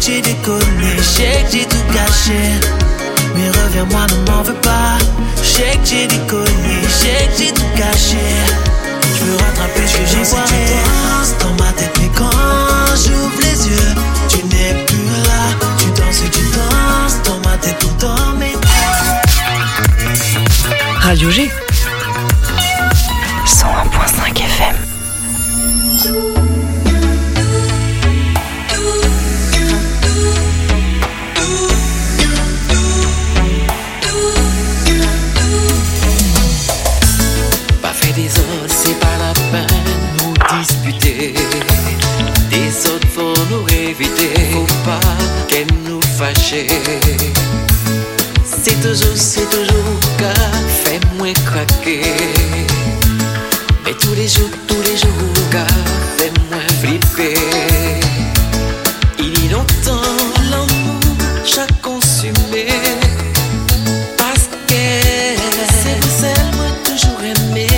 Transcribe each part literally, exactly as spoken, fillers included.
j'ai déconné, je sais que j'ai tout gâché. Mais reviens-moi, ne m'en veux pas. Je sais que j'ai déconné, je sais que j'ai tout gâché. Je veux rattraper ce que j'ai foiré. Tu danses dans ma tête, mais quand j'ouvre les yeux, tu n'es plus là. Tu danses, tu danses dans ma tête tout le temps, mais Radio G cent un virgule cinq F M. Pas fait des autres, c'est pas la peine nous disputer. Des autres faut nous éviter, faut pas qu'elles nous fâcher. C'est toujours, c'est toujours qu'à fait moins craquer. Mais tous les jours, tous les jours, qu'à fait moins flipper. Il y a longtemps, l'amour, j'ai consumé. Parce que c'est vous seul, moi toujours aimé.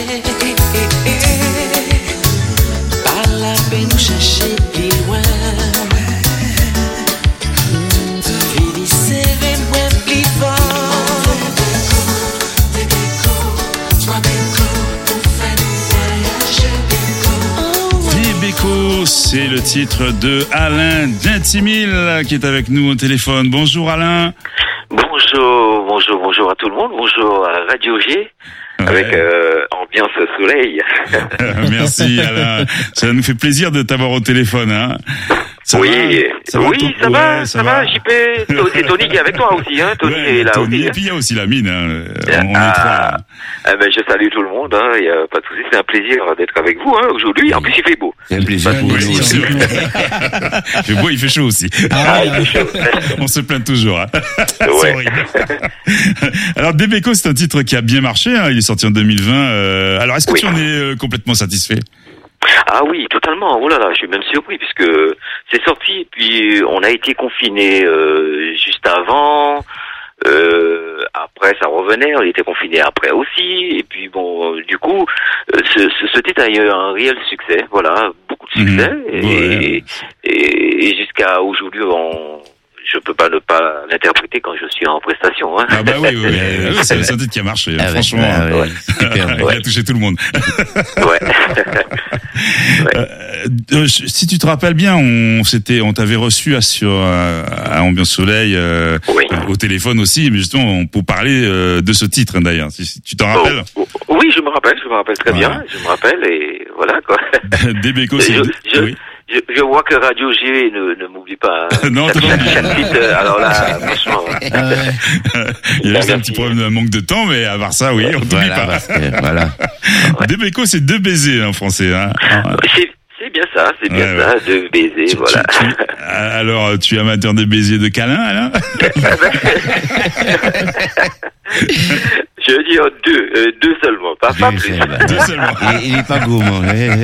Pas la peine nous chercher plus loin. Fini serré, moins plus fort. Beko, c'est le titre de Alain d'Intimil qui est avec nous au téléphone. Bonjour Alain. Bonjour, bonjour, bonjour à tout le monde. Bonjour à Radio G. Ouais. Avec euh, ambiance soleil. Merci Alain. Ça nous fait plaisir de t'avoir au téléphone. Hein. Ça oui, va, ça oui, va, ça, ouais, va, ça ça va, va, J P. C'est Tony qui est avec toi aussi, hein. Tony ouais, est là Tony, aussi. Et puis il y a aussi la mine, hein. On ah, est trois. Eh ben, je salue tout le monde, hein. Il y a pas de souci, c'est un plaisir d'être avec vous, hein, aujourd'hui. En plus, il fait beau. C'est un plaisir pour nous aussi. Il fait beau, il fait chaud aussi. Ah, il fait chaud. On se plaint toujours, hein. Ouais. Alors, Débéco, c'est un titre qui a bien marché, hein. Il est sorti en deux mille vingt. Euh, alors, est-ce que oui. tu en es euh, complètement satisfait? Ah oui, totalement. Oh là là, je suis même surpris puisque c'est sorti et puis on a été confinés euh, juste avant. Euh, après, ça revenait. On était confinés après aussi. Et puis bon, euh, du coup, euh, ce, ce, ce titre a eu un réel succès. Voilà, beaucoup de succès. Mmh. Et, Ouais. et, et jusqu'à aujourd'hui, on je peux pas ne pas l'interpréter quand je suis en prestation. Hein. Ah bah oui, oui, oui. oui c'est un titre qui a marché. Ah franchement, ouais, ouais, ouais. super. Il Ouais. a touché tout le monde. Ouais. Ouais. Euh, si tu te rappelles bien, on s'était, on t'avait reçu à, sur à, à Ambiance Soleil euh, Oui. au téléphone aussi, mais justement pour parler euh, de ce titre hein, d'ailleurs. Si, si tu t'en rappelles. Oh, oh, oui, je me rappelle, je me rappelle très Voilà. bien. Je me rappelle et voilà quoi. Débéco, c'est. Je, je, Oui. je, je vois que Radio G ne, ne m'oublie pas. Hein. Non, chaque, t'as pas chaque, chaque titre, euh, alors là, franchement. Il y a juste un Merci. petit problème de manque de temps, mais à part ça, oui, on t'oublie Voilà, pas. parce que, voilà. Ouais. Débéco, c'est deux baisers en français. Hein. C'est, c'est bien ça, c'est bien Ouais, ça, de baiser, Tu- voilà. tu- tu- alors, tu es amateur de baisers de câlins, Alain? Je veux dire deux, euh, deux seulement, pas, pas plus. Deux seulement. Il, il est pas gourmand.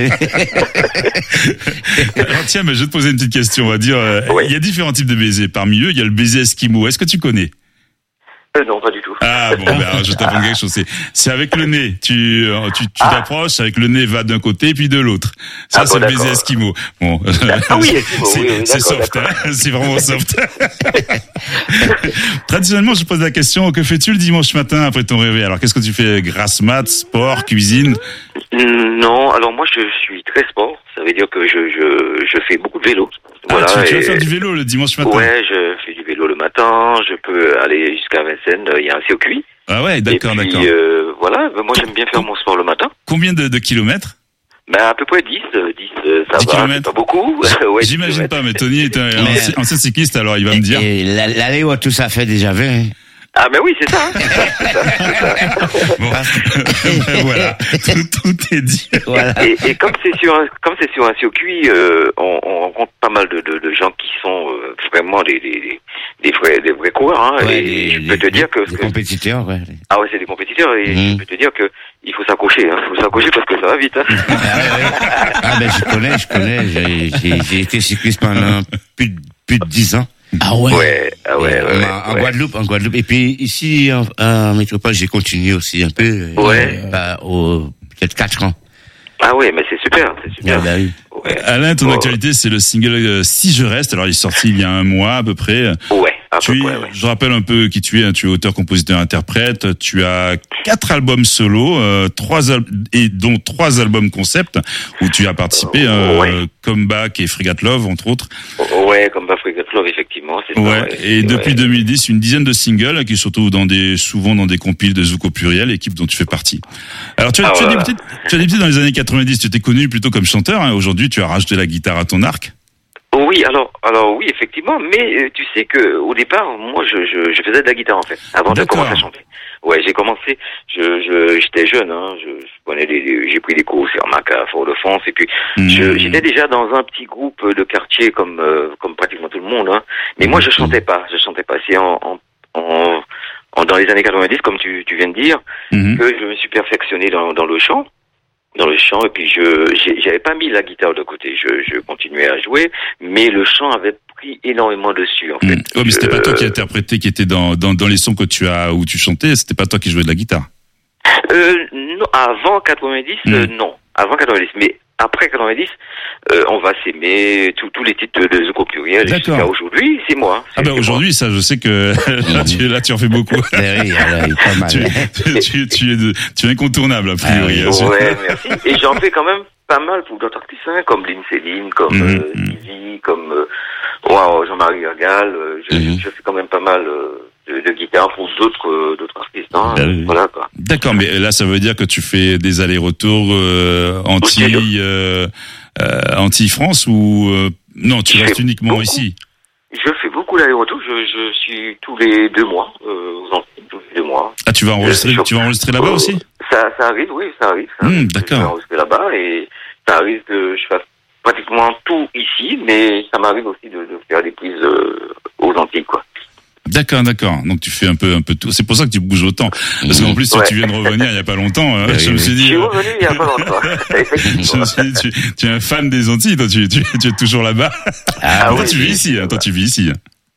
Alors tiens, mais je vais te poser une petite question. On va dire, euh, Oui. il y a différents types de baisers. Parmi eux, il y a le baiser esquimau. Est-ce que tu connais? Euh, non, pas du tout. Ah bon, ben alors, je t'apprends quelque chose. C'est, c'est avec le nez. Tu, euh, tu, tu Ah. t'approches avec le nez va d'un côté puis de l'autre. Ça, Ah c'est bon, le baiser d'accord. esquimau. Bon. Ah oui, esquimau, c'est, oui, oui, c'est d'accord, soft. d'accord. Hein, c'est vraiment soft. Traditionnellement, je pose la question, que fais-tu le dimanche matin après ton réveil? Alors, qu'est-ce que tu fais? Grasse mat, sport, cuisine? Non, alors moi je suis très sport, ça veut dire que je, je, je fais beaucoup de vélo. Voilà, ah, tu, tu vas et- faire du vélo le dimanche matin? Ouais, je fais du vélo le matin, je peux aller jusqu'à Vincennes, il y a un circuit. Ah ouais, d'accord, et puis, d'accord. Euh, voilà, ben, moi j'aime bien faire mon sport le matin. Combien de, de kilomètres? Ben à peu près dix, euh, dix, euh, ça dix va, kilomètres. c'est pas beaucoup. Ouais, dix J'imagine kilomètres. pas, mais Tony est un Mais- ancien, ancien cycliste, alors il va me dire. Et la- l'aller où tout ça fait déjà vingt. Hein. Ah ben oui, c'est ça. Hein. C'est ça, c'est ça, c'est ça. Bon, ben voilà, tout, tout est dit. Voilà. Et, et comme c'est sur un, comme c'est sur un circuit, euh, on, on rencontre pas mal de, de, de gens qui sont euh, vraiment des, des, des vrais, des vrais coureurs. Hein, Ouais, et des- je peux des- te dire que, des que- compétiteurs, ouais. ah ouais, c'est des compétiteurs et Mhm. je peux te dire que il faut s'accrocher. Hein, il faut s'accrocher parce que ça va vite. Hein. Ah, ouais, ouais. Ah, ben, je connais, je connais. J'ai, j'ai, j'ai été cycliste pendant plus de, plus de dix ans. Ah ouais. Ouais, ah ouais, ouais, En- ouais, en ouais. Guadeloupe, en Guadeloupe. Et puis, ici, en, en métropole, j'ai continué aussi un peu. Ouais. Euh, bah, au, peut-être quatre ans. Ah ouais, mais c'est super, c'est super. Ah bah oui. Ouais. Alain, ton Oh. actualité, c'est le single euh, Si je reste. Alors, il est sorti il y a un mois à peu près. Ouais, à peu Tu es, près, ouais. je rappelle un peu qui tu es. Hein. Tu es auteur, compositeur, interprète. Tu as quatre albums solo, euh, trois al- et dont trois albums concept où tu as participé, euh, Ouais. Comeback et Frigate Love entre autres. Ouais, comme Africa Love, effectivement, c'est ça. Ouais. Ouais, Et c'est- depuis ouais. deux mille dix, une dizaine de singles qui se retrouvent dans des, souvent dans des compiles de Zouk au pluriel, équipe dont tu fais partie. Alors tu as, Ah, tu as voilà. débuté, tu as débuté dans les années quatre-vingt-dix. Tu étais connu plutôt comme chanteur. Hein. Aujourd'hui, tu as rajouté la guitare à ton arc. Oui, alors, alors oui, effectivement, mais euh, tu sais que au départ, moi, je, je, je faisais de la guitare en fait, avant de D'accord. commencer à chanter. Ouais, j'ai commencé, je, je, j'étais jeune, hein, je, je prenais des, des- j'ai pris des cours sur Maca, Fort-de-France, et puis je, Mmh. j'étais déjà dans un petit groupe de quartier comme, euh, comme pratiquement tout le monde, hein. Mais moi, je chantais pas, je chantais pas. C'est en, en, en, en- dans les années quatre-vingt-dix, comme tu, tu viens de dire, Mhm. que je me suis perfectionné dans, dans le chant. Dans le chant, et puis je j'ai- j'avais pas mis la guitare de côté, je, je continuais à jouer, mais le chant avait pris énormément dessus en fait. Mmh. Oh, mais c'était pas toi qui Euh, interprétais, qui était dans, dans, dans les sons que tu as, où tu chantais, c'était pas toi qui jouais de la guitare. euh, non, avant quatre-vingt-dix, Mm. euh, non, avant quatre-vingt-dix, mais après quatre-vingt-dix, euh, on va s'aimer, tous tous les titres de Zouk au pluriel, D'accord. jusqu'à aujourd'hui, c'est moi. Ah C'est- bah c'est aujourd'hui, ça, je sais que là, tu, là, tu en fais beaucoup. Eh oui, alors, il est pas mal. tu, tu, tu, tu es de, tu es incontournable, a priori. Ah hein, moi. c'est- Ouais, merci. Et j'en fais quand même pas mal pour d'autres artistes, hein, comme Lynn Céline, comme Mhm, euh, mhm. Stevie, comme euh, wow, Jean-Marie Gagal. euh, je, Mhm. je fais quand même pas mal euh, de, de guitare pour d'autres euh, d'autres artistes. Hein, Bah oui. Voilà quoi. D'accord, mais là, ça veut dire que tu fais des allers-retours euh, anti, euh, euh, anti-France ou euh, non, tu Je restes fais uniquement beaucoup. ici. Je fais beaucoup d'aller-retour. Je, je suis tous les deux mois euh, aux Antilles, tous les deux mois. Ah, tu vas enregistrer, Je- tu vas enregistrer là-bas Euh, aussi. Ça, ça arrive, oui, ça arrive. Ça Hmm, arrive. d'accord. Je vais enregistrer là-bas et ça arrive que je fasse pratiquement tout ici, mais ça m'arrive aussi de, de faire des prises euh, aux Antilles, quoi. D'accord, d'accord. Donc tu fais un peu, un peu tout. C'est pour ça que tu bouges autant. Parce qu'en plus, si Ouais. tu viens de revenir il y a pas longtemps, hein, Oui, je me oui. suis Je dit. suis euh, revenu il y a pas longtemps. Je Effectivement. me suis dit, tu, tu es un fan des Antilles, toi, tu, tu, tu es toujours là-bas. Ah, toi, oui, tu oui, vis ici, hein, toi, voilà. tu vis ici.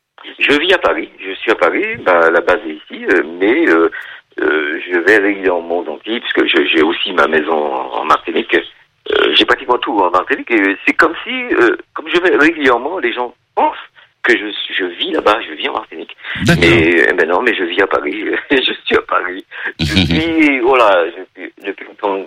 Je vis à Paris. Je suis à Paris. Bah, la base est ici, euh, mais euh, euh, je vais régulièrement aux Antilles puisque je- j'ai aussi ma maison en, en Martinique. Euh, j'ai pratiquement tout en Martinique et c'est comme si, euh, comme je vais régulièrement, les gens pensent que je, suis- je vis là-bas, je vis en Martinique. D'accord. Mais eh ben non, mais je vis à Paris. Je suis à Paris. Depuis, voilà, depuis, depuis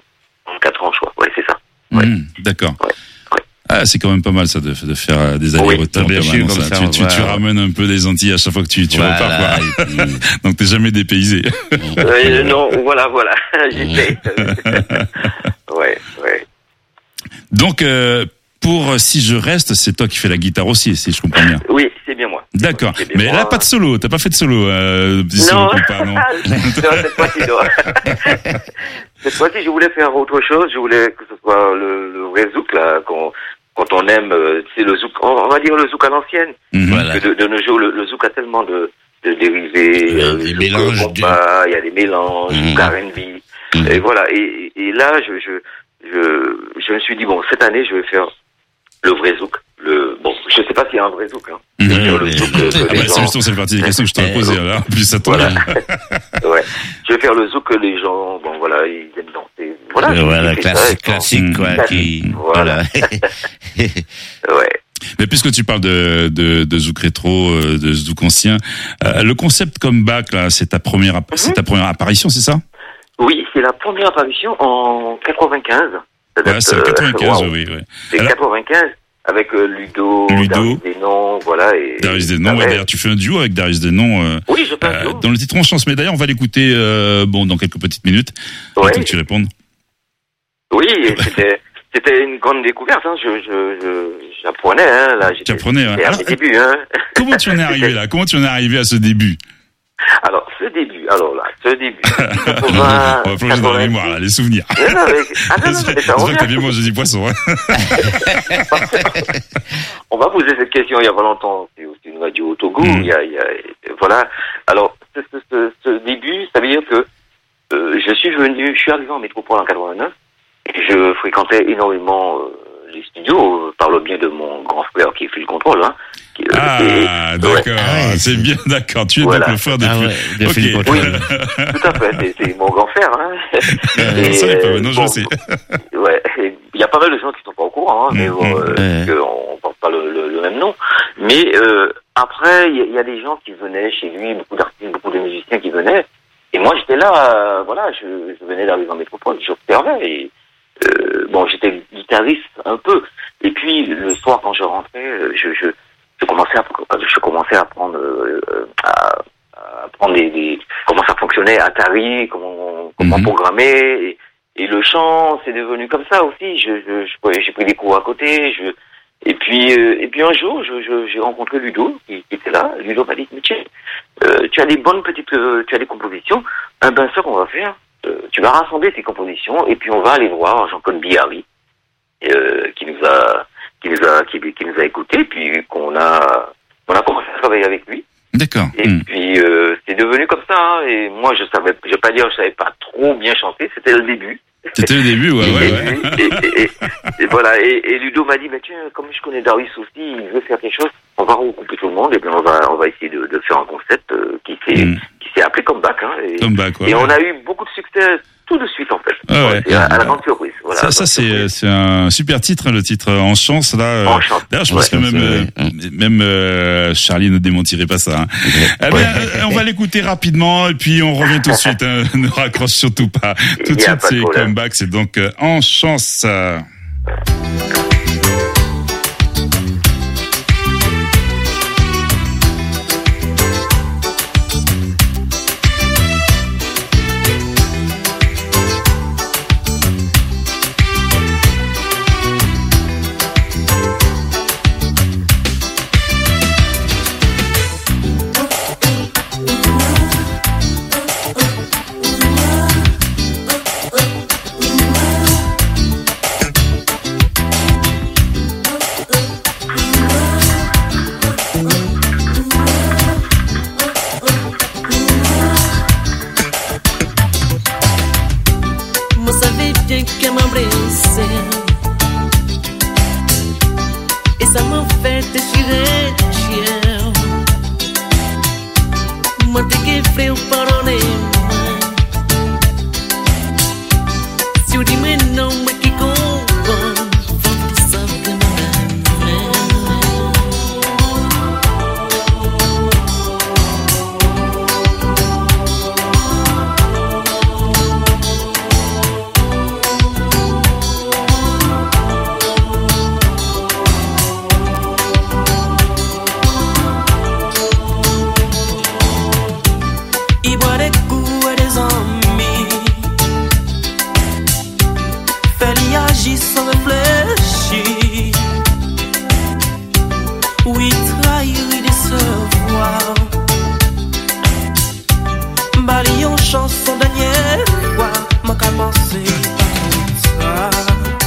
quatre ans, je crois. Ouais, c'est ça. Ouais. Mmh, d'accord. Ouais, ouais. Ah, c'est quand même pas mal ça de, de faire euh, des allers-retours. Oui, en bien permanence, sûr, là. comme ça, tu, on tu, voit, tu ouais. ramènes un peu des Antilles à chaque fois que tu, tu Voilà, repars, quoi. et puis- Donc t'es jamais dépaysé. Euh, non, voilà, voilà. J'essaie. ouais, ouais. Donc euh, pour Si je reste, c'est toi qui fais la guitare aussi, si je comprends bien. Oui, c'est bien moi. D'accord. C'est bien Mais moi. là, pas de solo. T'as pas fait de solo. Euh, petit solo Non. compas, non. non, cette fois-ci, non. Cette fois-ci, je voulais faire autre chose. Je voulais que ce soit le, le vrai zouk, là, qu'on, quand on aime, euh, c'est le zouk, on, on va dire le zouk à l'ancienne. Mhm. Voilà. Que de, de nos jours, le, le zouk a tellement de, de dérivés, Ouais, euh, des zouk mélanges compas, il y a des mélanges, Mhm. zouk R and B. Mhm. Et voilà. Et, et là, je, je, je, je me suis dit, bon, cette année, je vais faire le vrai zouk. Le, bon, je sais pas s'il y a un vrai zouk, hein. Mhm. Je vais faire le zouk que, que Ah les bah, c'est gens- justement, c'est partie des questions que je t'aurais posées. Là. En plus, ça tombe Voilà. bien. Ouais. Je vais faire le zouk que les gens, bon voilà, ils aiment danser. Voilà. Euh, voilà, j'ai fait ça, classique, et bon. classique, quoi, Classique, qui, voilà. voilà. Ouais. Mais puisque tu parles de, de, de zouk rétro, euh, de zouk ancien, euh, le concept comeback, là, c'est ta première, app- c'est ta première apparition, c'est ça? Oui, c'est la première apparition en quatre-vingt-quinze. Ça Ouais, date, c'est en euh, quatre-vingt-quinze, waouh. oui, oui. C'est Alors- quatre-vingt-quinze avec euh, Ludo, Ludo. Darius Desnoms, voilà. Et, Darius Desnoms, Ah ouais, ouais. d'ailleurs, tu fais un duo avec Darius Desnoms. Euh, Oui, je pense. euh, dans le titre, on chance, mais d'ailleurs, on va l'écouter, euh, bon, dans quelques petites minutes. Ouais. Attends que tu répondes. Oui, et c'était, c'était une grande découverte, hein. Je, je, je, j'apprenais, hein, là. J'étais, Tu apprenais, ouais. j'étais à Alors, mes débuts, hein. Comment tu en es arrivé là? Comment tu en es arrivé à ce début? Alors, ce début, alors là, ce début. On va plonger dans la mémoire, là, les souvenirs. Non, non, mais, ah non, non, mais ça J'espère que revient. t'as bien mangé du poisson, hein. On m'a posé cette question il y a pas longtemps. C'est aussi une radio au Togo. Mm. Il y a, il y a, voilà. Alors, ce, ce, ce, ce début, ça veut dire que euh, je suis venu, je suis arrivé en métropole en quatre-vingt-neuf. Et je fréquentais énormément euh, les studios euh, par le bien de mon grand frère qui fait le contrôle. Hein, qui, euh, Ah, et- d'accord. ouais. Ah ouais, c'est bien, d'accord. Tu es Voilà. donc le frère de Ah plus. ouais, de Ok. Philippe Oui, Autrel. tout à fait. C'est, c'est mon grand frère. Hein. Je savais pas, maintenant je bon, le sais. Ouais. Et y a pas mal de gens qui sont pas au courant, hein, mais Mmh, bon, euh, ouais. que on porte pas le, le, le même nom. Mais euh, après, il y, y a des gens qui venaient chez lui, beaucoup d'artistes, beaucoup de musiciens qui venaient. Et moi, j'étais là, euh, voilà, je, je venais d'arriver en métropole, j'observais. Et euh, bon, j'étais guitariste un peu. Et puis le soir, quand je rentrais, je, je, je commençais à, je commençais à prendre, euh, à, à prendre des, des, comment ça fonctionnait, Atari, comment, comment Mhm. programmer. Et, et le chant, c'est devenu comme ça aussi. Je, je, je- j'ai pris des cours à côté. Je, et puis, euh, et puis un jour, je, je, j'ai rencontré Ludo, qui, qui était là. Ludo m'a dit, mais tiens, euh, tu as des bonnes petites, euh, tu as des compositions. Un ben ça qu'on va faire, euh, tu vas rassembler tes compositions et puis on va aller voir Jean-Claude Bihari, euh, qui nous a, qui nous a, qui, qui nous a écoutés, puis qu'on a, on a commencé à travailler avec lui. D'accord. Et Hmm. puis euh, c'est devenu comme ça. Hein, et moi, je savais, je vais pas dire, je savais pas trop bien chanter. C'était le début. C'était le début, ouais, ouais, ouais. Et, et- et- et voilà. Et, et Ludo m'a dit, mais tiens, comme je connais Darius aussi, il veut faire quelque chose. On va regrouper tout le monde et puis on va, on va essayer de, de faire un concept euh, qui s'est, Mm. qui s'est appelé Comeback. Hein, et, Comeback, ouais. et on a eu beaucoup de succès tout de suite en fait. Ah ouais. C'est à, à la grande surprise. Voilà, Ça, à la ça grande c'est surprise. c'est un super titre, hein, le titre euh, En Chance là. euh, En Chance. D'ailleurs, je pense Ouais, que même c'est euh, vrai. même euh, Charlie ne démentirait pas ça. Hein. Eh bien, euh, on va l'écouter rapidement et puis on revient tout de suite. Hein. Ne raccroche surtout pas. Tout de Il y a suite, pas de c'est problème. Comeback, c'est donc euh, En Chance. euh. Vous savez bien qu'elle m'a blessé et ça m'a fait déchirer chien. Moi t'es qui fait ou pardonnez-moi. Si vous dites mais non, mais qui comprend, faut que ça me Il boit des coups et des amis. Fait l'y agir sans réfléchir. Oui, trahir et décevoir. Bali en chanson dernière fois. M'a qu'à penser pas comme ça.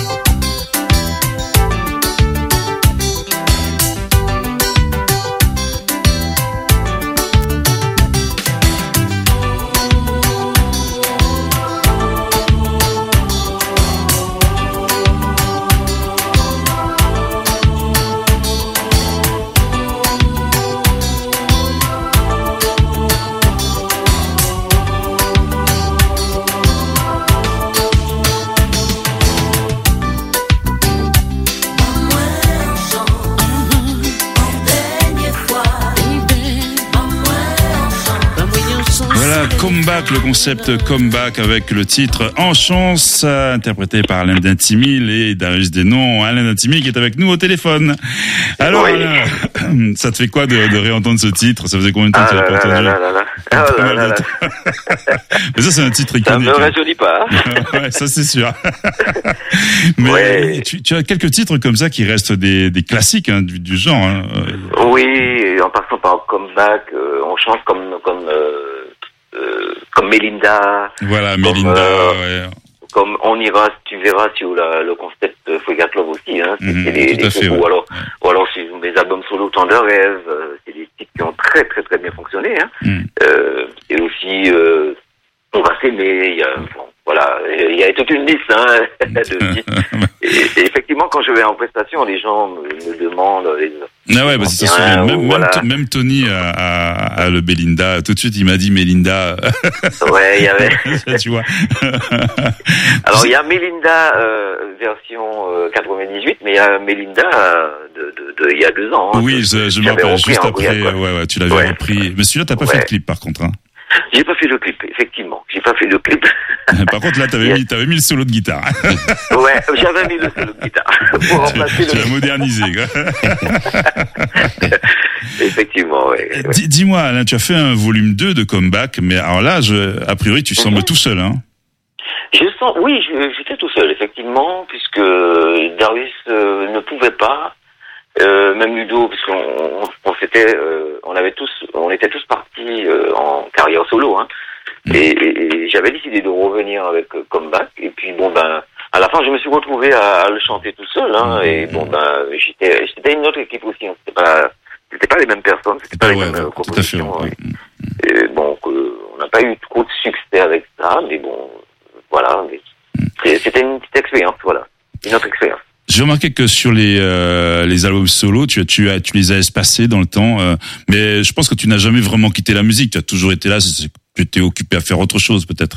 Voilà, Comeback, le concept Comeback avec le titre En Chance, euh, interprété par Alain Dintimil et Darius Desnoms. Alain Dintimil qui est avec nous au téléphone. Alors, Oui. Alain, ça te fait quoi de, de réentendre ce titre? Ça faisait combien de temps Ah que tu là l'avais pas là entendu? là là là. Pas Ah là mal là de là. temps. Mais ça, c'est un titre Ça me iconique. rajeunit pas. hein. Ouais, ça c'est sûr. Mais Ouais. tu, tu as quelques titres comme ça qui restent des, des classiques hein, du, du genre. Hein. Euh, Oui, et en passant par Comeback, euh, on change comme comme euh, euh, comme Melinda, Voilà, Comme, Mélinda. euh, ouais. comme On ira, tu verras sur la, le concept euh, Forget Love aussi. Hein, c'est Mhm, c'est des, tout à des fait, coucous. ouais. Alors, ou alors sur mes albums solo Tender Rêve, euh, c'est des titres qui ont très très très bien fonctionné. Hein. Mhm. Euh, et aussi euh, On va s'aimer. Il y a bon, voilà, il y a toute une liste hein, de titres. Et, et effectivement. effectivement, quand je vais en prestation, les gens me, me demandent. Les... Ah ouais, bah c'est ça. Même, même, voilà. même Tony a, a, a le Belinda. Tout de suite, il m'a dit Mélinda. Ouais, il y avait. Tu vois. Alors, il y a Mélinda euh, version euh, quatre-vingt-dix-huit, mais il y a Mélinda euh, de, de, de il y a deux ans. Hein, oui, je, je me rappelle juste après. Ouais, ouais, tu l'avais ouais. repris. Mais celui-là, t'as pas ouais. fait de clip, par contre. Hein. J'ai pas fait le clip, effectivement. J'ai pas fait le clip. Par contre, là, t'avais, yes. mis, t'avais mis le solo de guitare. Ouais, j'avais mis le solo de guitare. Pour remplacer tu le... l'as modernisé, quoi. Effectivement, ouais. ouais. Dis, dis-moi, Alain, tu as fait un volume deux de Comeback, mais alors là, je, a priori, tu sembles mm-hmm. tout seul, hein. Je sens, oui, je, j'étais tout seul, effectivement, puisque Darius euh, ne pouvait pas. Euh, même Ludo, puisqu'on on, on s'était, euh, on avait tous, on était tous partis euh, en carrière solo, hein. Et, et, et j'avais décidé de revenir avec euh, Comeback. Et puis bon ben, à la fin, je me suis retrouvé à, à le chanter tout seul, hein. Et bon ben, j'étais, j'étais une autre équipe aussi. Hein. C'était pas, c'était pas les mêmes personnes, c'était pas ouais, les mêmes ouais, compositions. Fait, ouais. Et bon, euh, on n'a pas eu trop de succès avec ça, mais bon, voilà. Mais c'était une petite expérience, voilà, une autre expérience. J'ai remarqué que sur les euh, les albums solo, tu as tu as tu les as espacés dans le temps, euh, mais je pense que tu n'as jamais vraiment quitté la musique. Tu as toujours été là. C'est, tu t'es occupé à faire autre chose, peut-être.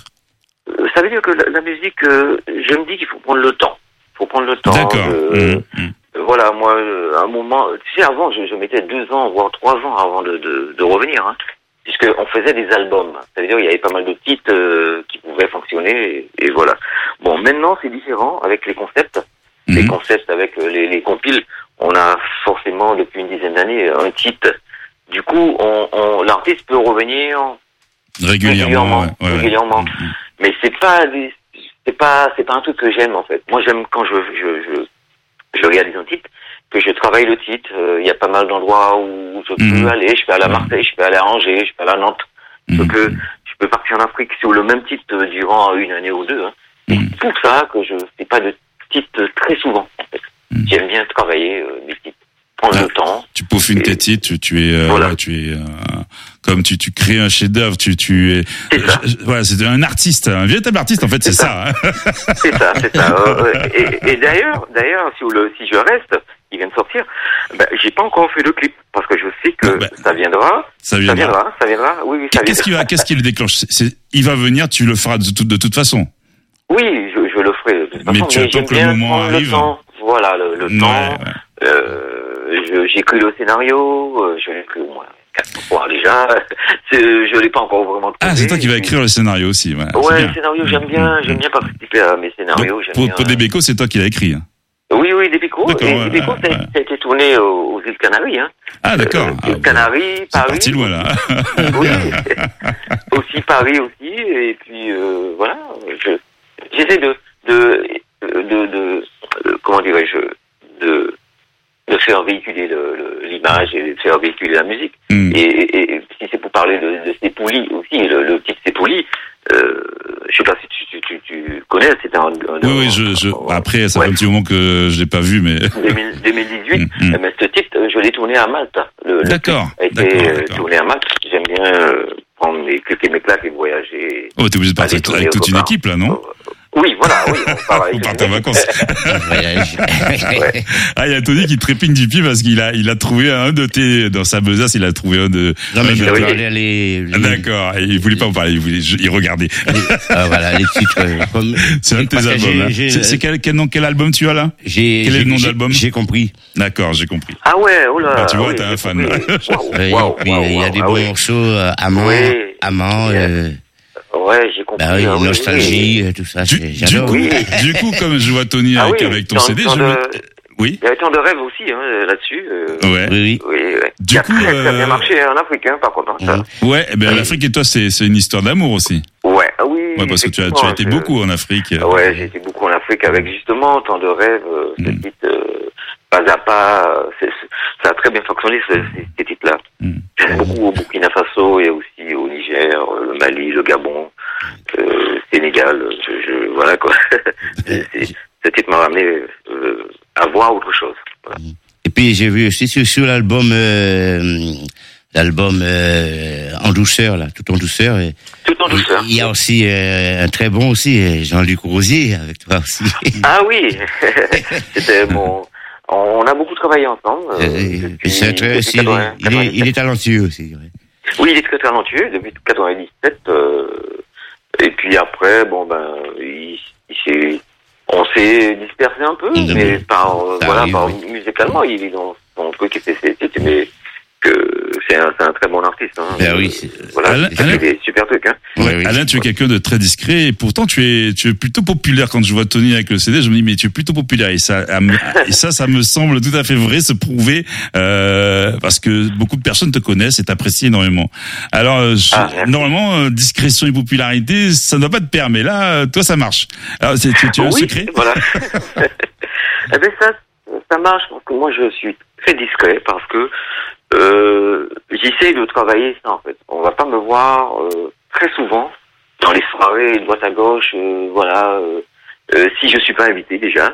Ça veut dire que la, la musique, euh, je me dis qu'il faut prendre le temps. Il faut prendre le temps. D'accord. De, mmh, mmh. Voilà, moi, à un moment, tu sais, avant, je, je mettais deux ans, voire trois ans avant de de, de revenir, hein, puisque on faisait des albums. Ça veut dire qu'il y avait pas mal de titres euh, qui pouvaient fonctionner, et, et voilà. Bon, maintenant, c'est différent avec les concepts. Les mmh. concepts avec les, les compiles, on a forcément depuis une dizaine d'années un titre. Du coup, on, on, l'artiste peut revenir régulièrement, régulièrement, ouais, ouais, régulièrement. Ouais. Mais c'est pas, des, c'est pas, c'est pas un truc que j'aime en fait. Moi, j'aime quand je, je, je, je réalise un titre, que je travaille le titre. Il euh, y a pas mal d'endroits où je peux mmh. aller. Je peux aller à Marseille, je peux aller à Angers, je peux aller à Nantes. Mmh. Je peux, je peux partir en Afrique sur le même titre durant une année ou deux. Hein. Mmh. C'est pour ça que je fais pas de titres très souvent, en fait. Mmh. J'aime bien travailler euh, mes titres, prendre ah, le temps. Tu peaufines et... tes titres, tu, tu es, euh, voilà. tu es, euh, comme tu, tu crées un chef-d'œuvre, tu, tu es, c'est ça. Je, voilà, c'est un artiste, un véritable artiste, en fait, c'est, c'est ça. ça hein. C'est ça, c'est ça. Euh, et, et d'ailleurs, d'ailleurs, si, le, si je reste, il vient de sortir, ben, j'ai pas encore fait le clip, parce que je sais que non, ben, ça viendra. Ça viendra. Ça viendra, ça viendra. Oui, oui, ça qu'est-ce viendra. qui va, qu'est-ce qui le déclenche? C'est, c'est, il va venir, tu le feras de toute, de toute façon. Oui, je, je le ferai de toute façon. Mais tu attends que le moment arrive. Le temps, voilà, le, le ouais, temps. Ouais. Euh, je, j'écris le scénario, euh, je l'ai écrit au moins quatre fois déjà. C'est, je l'ai pas encore vraiment trouvé. Ah, c'est toi qui vas écrire le scénario aussi. Ouais, ouais le scénario, j'aime bien, j'aime bien participer à mes scénarios. Donc, j'aime pour, bien, pour Débéco, c'est toi qui l'as écrit. Hein. Oui, oui, Débéco. Et ouais, Débéco, ouais, ça, ouais. ça a été tourné aux, aux îles Canaries. Hein. Ah, d'accord. Euh, ah, îles Canaries, bah, Paris. C'est parti loin, là. Oui. Aussi Paris aussi. Et puis, euh, voilà. Je, j'essaie de, de, de, de, de, de comment dirais-je, de, de faire véhiculer le, le, l'image et de faire véhiculer la musique. Mm. Et, et, et si c'est pour parler de, de Sepouli aussi, le, le titre Sepouli, euh, je sais pas si tu, tu, tu, tu connais, c'était un, un oui, un, oui, je, je, un, après, ça ouais. fait un petit moment que je l'ai pas vu, mais. deux mille dix-huit, mm, mm. Mais ce titre, je l'ai tourné à Malte. Le, d'accord. Le titre a été d'accord, d'accord. tourné à Malte. J'aime bien euh, prendre mes clics et mes claques et voyager. Oh, t'es obligé de partir avec toute une équipe, là, non? euh, Oui, voilà, oui, on part avec. On part en vacances. ouais. Ah, il y a Tony qui trépigne du pied parce qu'il a, il a trouvé un de tes, dans sa besace, il a trouvé un de. Non, mais je vais regarder les, les. D'accord, il voulait pas en parler, il voulait, il regardait. Ah, voilà, les titres, comme. C'est un de tes albums, j'ai, hein. j'ai, c'est, c'est quel, quel nom, quel album tu as là? J'ai, quel est j'ai, le nom j'ai, d'album? J'ai compris. D'accord, j'ai compris. Ah ouais, oh là. Ah, tu vois, oui, t'es un fan. Il wow, wow, wow, y a des ah, bons oui. morceaux, euh, Amant, oui. Amant, yeah. euh, Ouais, j'ai compris. Bah oui, ah, nostalgie, oui. tout ça. Du, du, coup, oui. du coup, comme je vois Tony ah, avec, oui, avec ton C D, je de... me... Oui. Il y avait tant de rêves aussi hein, là-dessus. Euh... Ouais. Oui, oui. Ouais. Du ça coup, a très, euh... très bien marché en Afrique, hein, par contre. Hein, ça. Ouais, eh ben, oui. L'Afrique et toi, c'est, c'est une histoire d'amour aussi. Ouais, oui. Ouais, parce que tu as, tu as été je... beaucoup en Afrique. Ouais, j'ai été beaucoup en Afrique avec justement tant de rêves, euh, mm. ces titres, euh, pas à pas. C'est, ça a très bien fonctionné, ces, ces titres-là. Mm. J'aime beaucoup au Burkina Faso et aussi au Niger, le Mali, le Gabon. Euh, Sénégal, je, je, voilà quoi. Ce titre m'a ramené euh, à voir autre chose. Voilà. Et puis j'ai vu aussi sur, sur l'album euh, l'album euh, En douceur, là, tout en douceur. Et, Tout en douceur. Il y a aussi euh, un très bon aussi, Jean-Luc Rosier, avec toi aussi. Ah oui, c'était bon. On a beaucoup travaillé ensemble. Euh, Euh, depuis, c'est très, depuis c'est- il, est, il, est, il est talentueux aussi. Ouais. Oui, il est très talentueux depuis quatre-vingt-dix-sept. Euh, et puis après, bon ben, il, il s'est, on s'est dispersé un peu, Mmh. mais par euh, Ça voilà, arrive, par oui. musicalement, il est dans son truc et c'est, c'est, c'est mais que c'est un, c'est un très bon artiste. Hein. Ben oui, Euh, c'est- voilà, Alain- il fait Alain- des super trucs. Hein. Ouais, oui. Alain, tu es quelqu'un de très discret et pourtant tu es, tu es plutôt populaire. Quand je vois Tony avec le C D, je me dis mais tu es plutôt populaire et ça, et ça, ça me semble tout à fait vrai, se prouver euh, parce que beaucoup de personnes te connaissent et t'apprécient énormément. Alors euh, je- Ah, merci. normalement, euh, discrétion et popularité, ça ne doit pas te permettre. Mais là, euh, toi, ça marche. Alors c'est, tu, tu as un Oui, secret? voilà. Eh ben ça, ça marche parce que moi je suis très discret parce que euh, j'essaie de travailler ça en fait. On va pas me voir euh, très souvent dans les soirées droite à gauche, euh, voilà. Euh, euh, si je suis pas invité déjà,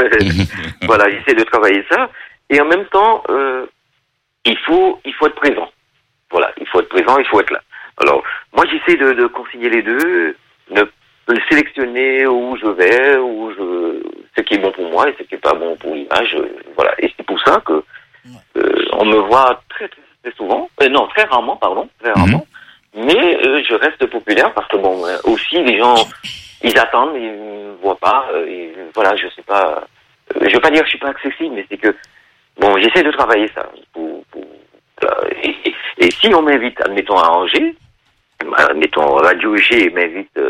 voilà, j'essaie de travailler ça. Et en même temps, euh, il faut, il faut être présent. Voilà, il faut être présent, il faut être là. Alors, moi j'essaie de, de concilier les deux, ne de sélectionner où je vais, où je, ce qui est bon pour moi et ce qui est pas bon pour l'image, euh, voilà. Et c'est pour ça que euh, on me voit très très, très souvent, euh, non très rarement, pardon, très rarement. Mais euh, je reste populaire parce que bon, euh, aussi les gens, ils attendent, ils me voient pas, euh, et, voilà, je sais pas, euh, je veux pas dire que je suis pas accessible, mais c'est que bon, j'essaie de travailler ça. Pour, pour, euh, et, et, et si on m'invite, admettons à Angers. Admettons, Radio G m'invite euh,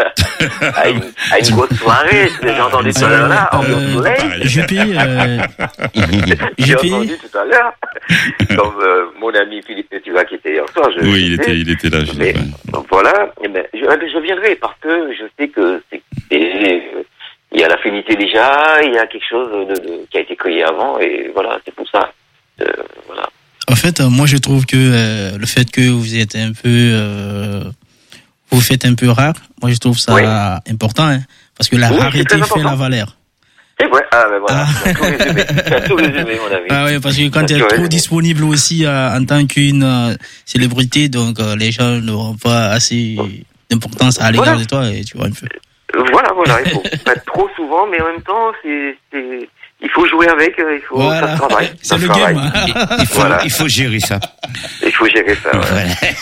à, une, à une grosse soirée, j'ai entendu tout à l'heure là, en Euh, soleil. J P, euh, J'ai J P, entendu tout à l'heure, comme euh, mon ami Philippe Pétura qui était hier soir. Je, Oui, je il sais. était, il était là. je- Mais, ouais. donc voilà, eh ben, je, je viendrai parce que je sais que c'est, c'est- il y a l'affinité déjà, il y a quelque chose de, de- qui a été créé avant et voilà, c'est pour ça. Euh, voilà. en fait, euh, moi je trouve que euh, le fait que vous êtes un peu, euh, vous faites un peu rare, moi je trouve ça Oui. important, hein, parce que la Oui, c'est rareté très fait important. la valeur. C'est vrai, ah ben voilà, Ah. tu as tout résumé, tu as tout résumé mon ami. Ah ouais, parce que quand tu es Ouais, trop ouais. disponible aussi euh, en tant qu'une euh, célébrité, donc euh, les gens n'auront pas assez d'importance à l'égard Voilà. de toi, et tu vois un peu. Voilà, voilà, il faut pas être trop souvent, mais en même temps, c'est, c'est, il faut jouer avec, euh, il faut, ça Voilà, se travaille. c'est ça se le travaille. game. hein. Il faut, Voilà. il faut gérer ça. Il faut gérer ça, ouais.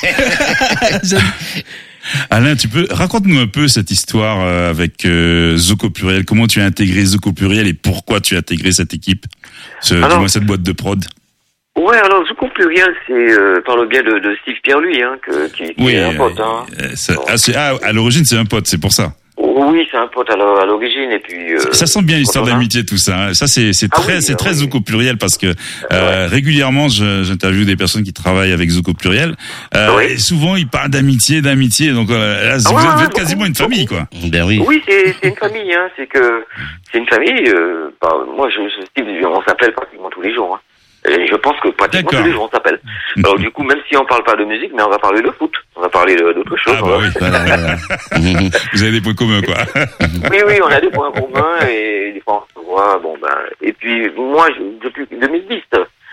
Voilà. Alain, tu peux raconte-nous un peu cette histoire euh, avec euh, Zoco Pluriel. Comment tu as intégré Zoco Pluriel et pourquoi tu as intégré cette équipe, ce, Alors- du moins cette boîte de prod. Ouais, alors, Zoco Pluriel, c'est euh, par le biais de, de Steve Pierre-Louis, hein, que, qui, qui Oui, est un euh, pote, hein. euh, ça- ah, c'est- ah, à l'origine c'est un pote, c'est pour ça. Oui, c'est un pote à l'o- à l'origine, et puis... Euh, Ça sent bien l'histoire quand on a- d'amitié tout ça. hein. Ça c'est c'est Ah très oui, c'est ah très oui. Zoco Pluriel parce que euh, régulièrement je- j'interviewe des personnes qui travaillent avec Zoco Pluriel. Euh, Oui. et souvent ils parlent d'amitié, d'amitié. Donc euh, là, Ah vous, ouais, êtes, ouais, vous êtes quasiment une beaucoup, famille quoi. Ben oui. Oui, c'est, c'est une famille, hein, c'est que, c'est une famille, euh, bah, moi, je, je, Steve, on s'appelle pratiquement tous les jours, hein. Et je pense que pratiquement D'accord. tous les jours on s'appelle. Alors du coup, même si on parle pas de musique, mais on va parler de foot, on va parler de- d'autres choses. Ah bah oui. Voilà, voilà. Mhm. Vous avez des points communs quoi. Oui, oui, on a des points communs et des fois on se voit, bon ben, et puis moi, je, depuis deux mille dix,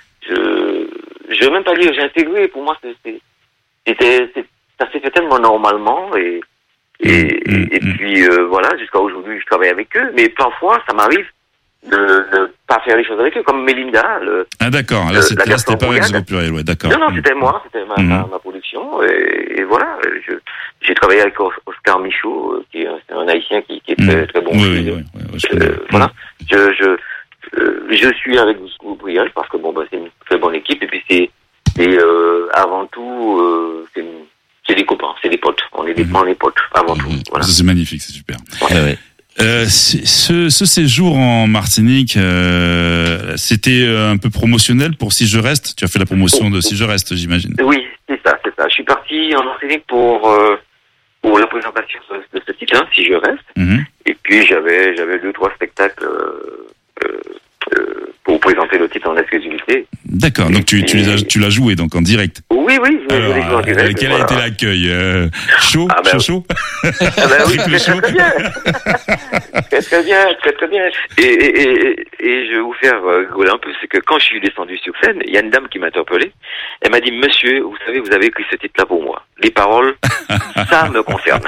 je, je veux même pas dire, j'ai intégré, pour moi, c'est, c'est- c'était, c'est, ça s'est fait tellement normalement et, et, Mm, mm, et mm. puis euh, voilà, jusqu'à aujourd'hui, je travaille avec eux, mais parfois, ça m'arrive de ne pas faire les choses avec eux, comme Mélinda, le, Ah d'accord. Là Euh, c'était la là, c'était version pas avec brouillade. Zoco Pluriel, ouais d'accord. non, non, c'était moi, c'était ma, Mhm. ma, ma production, et, et voilà, je, j'ai travaillé avec Os- Oscar Michaud, euh, qui est un, c'est un Haïtien qui, qui est très, Mm. très bon. Oui, aussi. oui, oui, oui, oui, je connais. Euh, voilà, je, je, euh, je suis avec Zoco Pluriel parce que bon, bah, c'est une très bonne équipe, et puis c'est, c'est euh, avant tout, euh, c'est, une- c'est des copains, c'est des potes, on est des, Mhm. on est potes, avant tout, Mhm. voilà. Ça c'est magnifique, c'est super. Ouais, ouais. Euh, c'est- ce, ce séjour en Martinique, euh, c'était euh, un peu promotionnel pour Si je reste. Tu as fait la promotion de Si je reste, j'imagine. Oui, c'est ça, c'est ça. Je suis parti en Martinique pour, euh, pour la présentation de, de ce titre, hein, Si je reste. Mhm. Et puis j'avais j'avais deux trois spectacles euh, euh, euh, pour présenter le titre en exclusivité. D'accord. Donc tu, tu les as, tu l'as joué donc en direct. Oui, Oui, oui, je Alors, l'ai vu en direct. euh, quel voilà. a été l'accueil euh, Chaud, Ah, ben, chaud, chaud Ah ben oui, Triple très, très, chaud. très bien. Très très bien, très très bien. Et, et, et, et je vais vous faire euh, rigoler un peu, c'est que quand je suis descendu sur scène, il y a une dame qui m'a interpellé. Elle m'a dit, monsieur, vous savez, vous avez écrit ce titre-là pour moi. Les paroles, ça me concerne.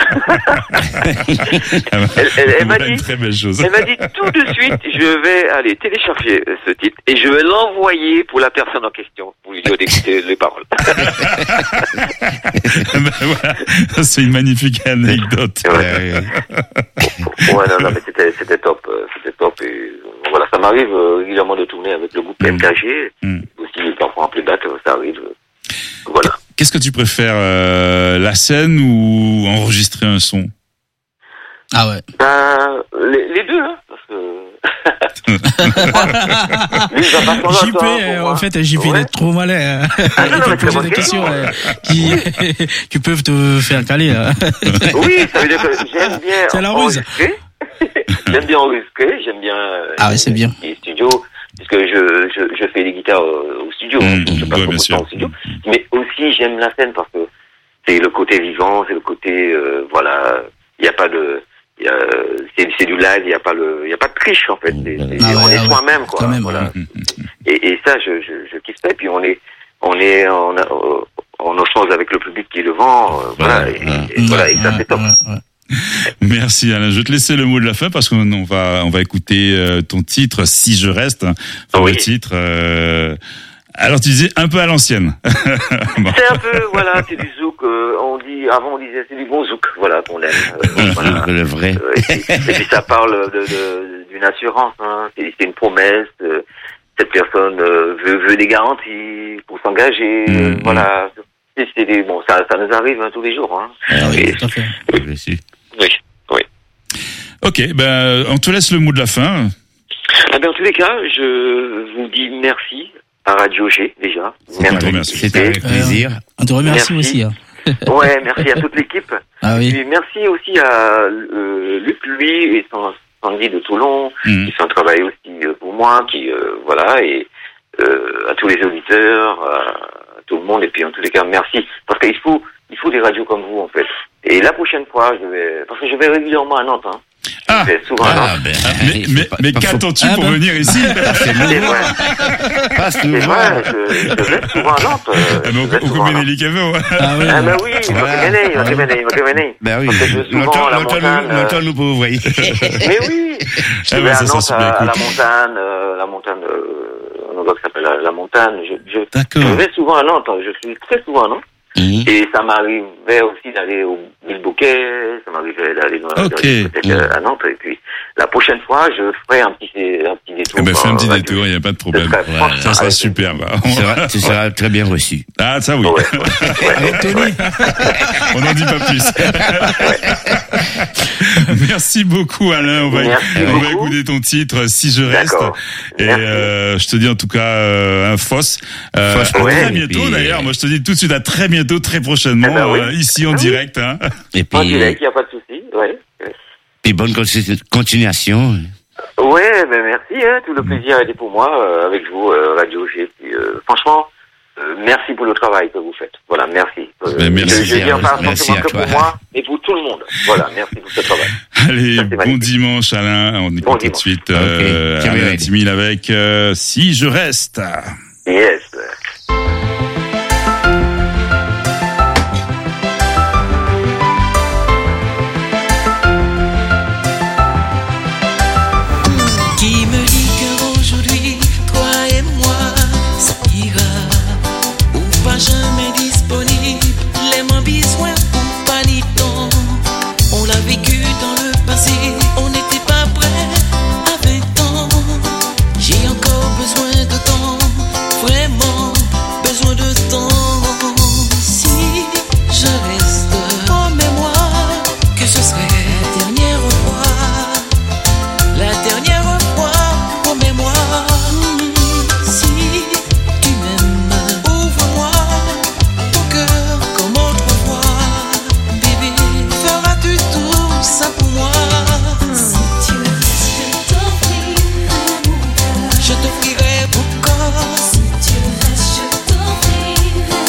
elle elle, elle m'a Voilà une dit, très belle chose. elle m'a dit tout de suite, je vais aller télécharger ce titre et je vais l'envoyer pour la personne en question pour lui dire d'écouter les paroles. Ben voilà, c'est une magnifique anecdote. Ouais. Ouais, non, non, mais c'était, c'était top, euh, c'était top. Et euh, voilà, ça m'arrive euh, régulièrement de tourner avec le groupe P M K G. Mm. Aussi, parfois en playback, euh, ça arrive. euh, Voilà. Qu'est-ce que tu préfères, euh, la scène ou enregistrer un son? Ah ouais. Ben, les, les deux, hein, parce que. Lui, il va pas s'en J P, attendre, euh, pour en moi. fait, J P, il Ouais. est trop malin. hein. Ah, non, non, Il mais peut c'est poser bonne des questions question. euh, qui, qui peuvent te faire caler. hein. Oui, ça veut dire que j'aime bien C'est la ruse. enregistrer. J'aime bien enregistrer, j'aime bien. euh, Ah ouais, c'est bien. Les studios, puisque je, je, je fais les guitares euh, au studio. Mmh, hein, je passe ouais, beaucoup bien de sûr. temps au studio. Mais aussi, j'aime la scène parce que c'est le côté vivant, c'est le côté, euh, voilà, il n'y a pas de. y a, c'est, c'est du live, il n'y a pas le, il y a pas de triche en fait. C'est, c'est, Ah ouais, on est ah ouais. soi-même quoi. Quand même, voilà. ouais. Et, et ça, je, je, je kiffe ça. Et puis on est, on est en, en, en osmose avec le public qui est devant. Euh, voilà. Ouais, Et, ouais. et voilà. Et ça, c'est top. Ouais, ouais. Merci Alain. Je vais te laisser le mot de la fin parce qu'on on va on va écouter euh, ton titre Si je reste. Enfin, Oui. le titre. Euh... Alors tu disais un peu à l'ancienne. Bon. C'est un peu, voilà, c'est du zouk. Euh, on dit, avant on disait c'est du bon zouk, voilà, qu'on aime. Euh, voilà. Le vrai. Euh, et, puis, et puis ça parle de, de, d'une assurance, hein. C'est, c'est une promesse. Euh, cette personne euh, veut, veut des garanties pour s'engager. Euh, Mhm. Voilà. C'est, c'est des, bon, ça, ça nous arrive hein, tous les jours. Hein. Ah oui, Et- Tout à fait. bien sûr. oui, oui. Ok, ben on te laisse le mot de la fin. Ah ben, en tous les cas, je vous dis merci à Radio G déjà. C'est un grand Merci. merci. C'est avec plaisir. On te remercie Merci. aussi. hein. Ouais, merci à toute l'équipe. Ah Et oui. puis merci aussi à euh, Luc, lui, et son Sandy de Toulon, Mhm. qui fait un travail aussi euh, pour moi, qui, euh, voilà, et euh, à tous les auditeurs, à tout le monde, et puis en tous les cas, merci. Parce qu'il faut, il faut des radios comme vous, en fait. Et la prochaine fois, je vais, parce que je vais régulièrement à Nantes, hein. Ah. Je vais souvent à Ah, Nantes. ben, Mais, il faut mais, pas- mais pas- faut- qu'attends-tu Ah pour ben. venir ici C'est vrai, Pas c'est souvent. vrai, je, je vais souvent à Nantes. euh, Ah, je mais vais au souvent à Nantes. Benelli Cavo. Ah oui. Ah ben oui, il m'a Voilà. révélé, il m'a révélé, il m'a révélé. Ben oui. Parce que je vais souvent Longtemps, à la longtemps, montagne, nous, longtemps, nous pouvons, vous voyez. Mais oui, je Ah vais ouais, à ça sent Nantes, super à, à la cool. montagne, euh, la montagne, euh, un endroit qui s'appelle la, la montagne. Je, je, D'accord. je vais souvent à Nantes, hein. Je suis très souvent à Nantes. Mhm. Et ça m'arrivait aussi d'aller au Villebouquet, ça m'arrivait d'aller dans, Ok. dans les discothèques, euh, à Nantes. Et puis, la prochaine fois, je ferai un petit, un petit détour. Eh ben, fais un euh, petit Radio détour, il n'y a pas de Ce problème. serait Voilà. franchement Ça sera avec- super. bah. Tu seras, tu seras très bien reçu. Ah, ça oui. Ouais, ouais, Avec Tony. On n'en dit pas plus. Merci beaucoup Alain. On va, Merci on va beaucoup. écouter ton titre Si je reste. D'accord. Et Merci. euh, je te dis en tout cas euh, un Foss. Euh, Foss, à ouais. très Et bientôt puis- d'ailleurs. Moi je te dis tout de suite à très bientôt, très prochainement, Eh ben oui. euh, ici en Ah oui. direct. Hein. Et En puis, direct, il n'y a pas de souci. Ouais. puis bonne continu- continuation. Ouais, ben merci, hein, tout le plaisir a été pour moi, euh, avec vous, euh, Radio G. Puis, euh, franchement, euh, merci pour le travail que vous faites. Voilà, merci. Euh, Ben, merci, je, je dis pas merci forcément à que toi. pour moi, mais pour tout le monde. Voilà, merci pour ce travail. Allez, Ça, c'est bon magnifique. dimanche Alain. On écoute Bon tout de dimanche. suite euh, Ok. Tiens, Alain Mélanie. Timil avec euh, Si je reste. Yes. Qui me dit qu'aujourd'hui, toi et moi, ça ira. Ou pas jamais disponible, les mains besoin ou pas ni temps. On l'a vécu dans le passé, on n'était pas prêt à vingt ans. J'ai encore besoin de temps, vraiment besoin de temps. Si je reste, promets-moi que ce serait la dernière fois. La dernière fois, promets-moi, si tu m'aimes, ouvre-moi ton cœur comme autrefois. Bébé, feras-tu tout ça pour moi? Si tu restes, je t'offrirai mon cœur. Je t'offrirai mon corps. Si tu restes, je t'offrirai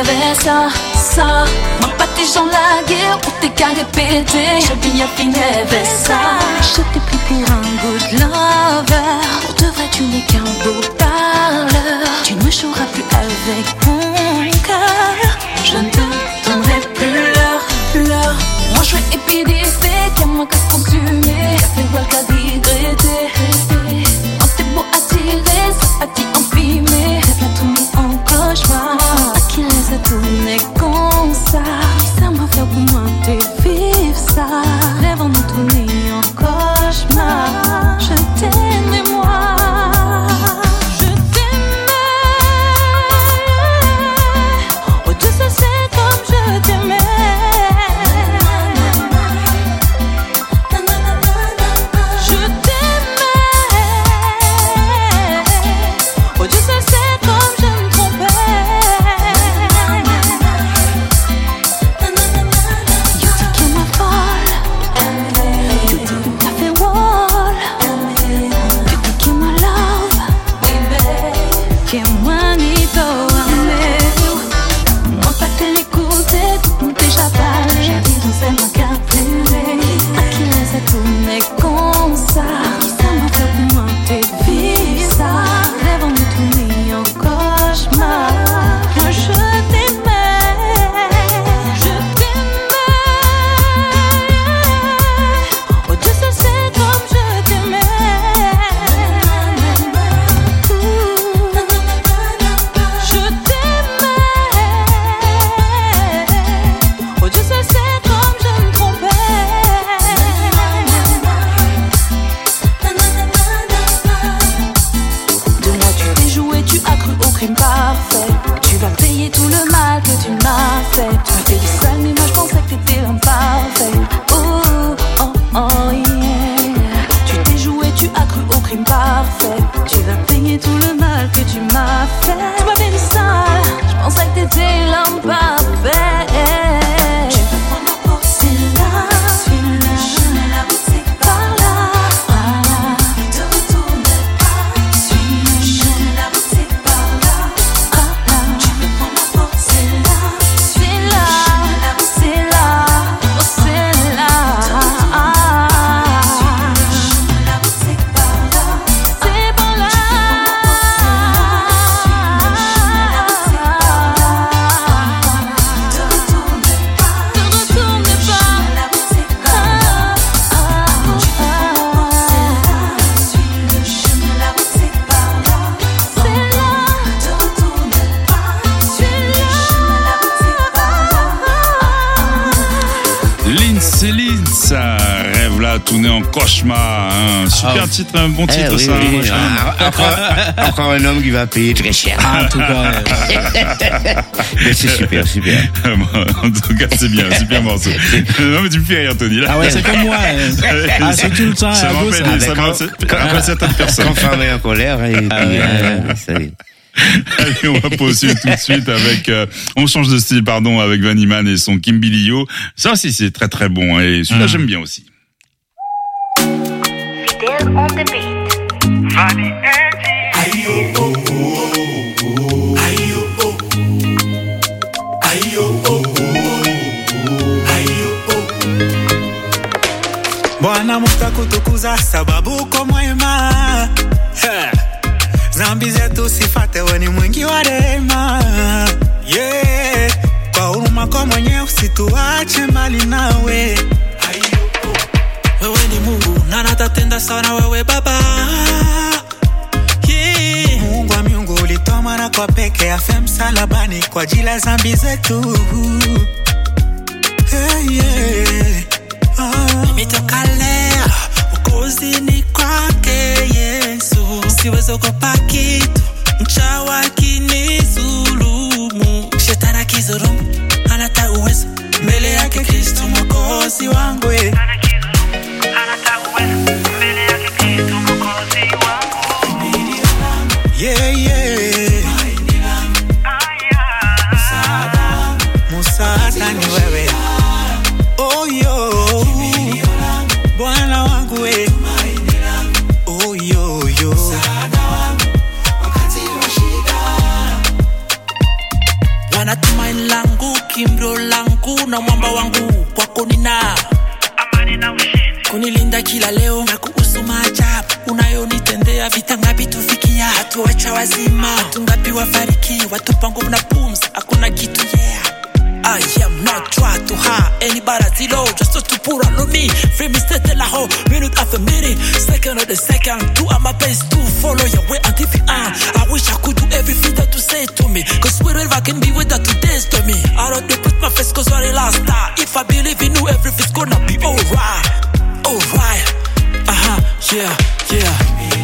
rêvais ça, ça. Moi pas tes gens la guerre pour tes qu'à répéter. Je bien fini rêvais ça. Je t'ai pris pour un good lover. Pour de vrai tu n'es qu'un beau parleur. Tu ne joueras plus avec mon cœur. Je ne te donnerai plus l'heure, l'heure. Moi je vais épidiser, qu'à moi qu'à consommer. Café voile qu'à regretter. Oh t'es beau à tirer, ça a dit enfumé. Rêve la tourner en cauchemar. À qui reste à tourner comme ça. Ça m'a fait pour moi de vivre ça. Rêve en nous tourner en cauchemar. Je t'aime moi. Tourner en cauchemar, hein. Super ah, titre, un bon titre, eh, oui, ça. Oui, oui. Ah, encore, encore un homme qui va payer très cher. Ah, en tout cas. Mais c'est super, super. En tout cas, c'est bien, super morceau. Non, mais tu me fais rire, Anthony. Là. Ah ouais, c'est comme moi. Hein. Ah, c'est tout le temps. Ça m'appelle certaines personnes. Quand femme est en colère, et puis, ah, ouais, euh, ça y est. Allez, on va poursuivre tout de suite avec, euh, on change de style, pardon, avec Vanny Man et son Kimbilio. Ça aussi, c'est très très bon, et celui-là, mmh. j'aime bien aussi. On the beat. Vanny Ayo oh oh oh. Ayo oh oh. Ayo oh oh. Ayo oh. Bwana mutakutukuza sababu kwa mwema. Zambi zetu sifate weni mwingi wa rehema. Yeah. Kwa huruma kwa mwenye usituache mbali nawe. Wewe ni Mungu na natatenda sana wewe Baba. Yeah. Mungu wa miungu ulitoa mwana kwa peke afe msalabani kwa ajili ya dhambi zetu. Hey, yeah. Ah. Nimetoka leo ukozini kwake Yesu. Siwezi kupa kitu mchawa kinizulumu. Shetani akizulumu anata uwezo mbele yake Kristo mwokozi wangu. Yeah, yeah. Musaada ni wewe. Oh yo. Bwana wangu we. Oh yo yo. hakuna mwamba wangu kwako nina amani na ushindi, kunilinda kila leo na kuhusu maajabu unayonitendea. Vita ngapi tufikia, hatuacha wazima, watu ngapi wafariki, watupa nguvu na pumzi, hakuna kitu yeah. I am not trying to hide anybody zero, just to pour on me. Free me set la ho, minute after minute, second of the second. Do my best to follow your way until the end. I wish I could do everything that you say to me, cause wherever I can be with that to dance to me. I don't put my face cause I last time. If I believe in you, everything's gonna be alright. Alright, uh-huh, yeah, yeah.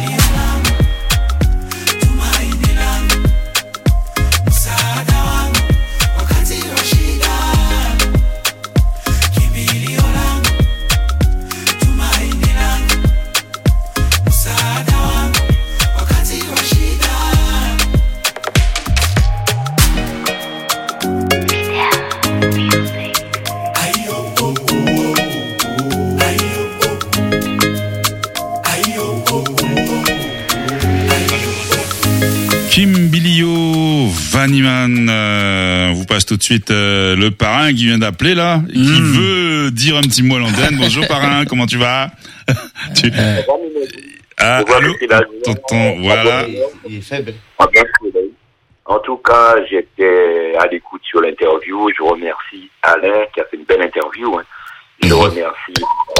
Vannyman, euh, on vous passe tout de suite euh, le parrain qui vient d'appeler là, mmh. qui veut dire un petit mot à l'antenne. Bonjour parrain, comment tu vas? tu... euh... Ah, allô, t'entends, voilà. Il est faible. En tout cas, j'étais à l'écoute sur l'interview. Je remercie Alain qui a fait une belle interview. Hein. Je remercie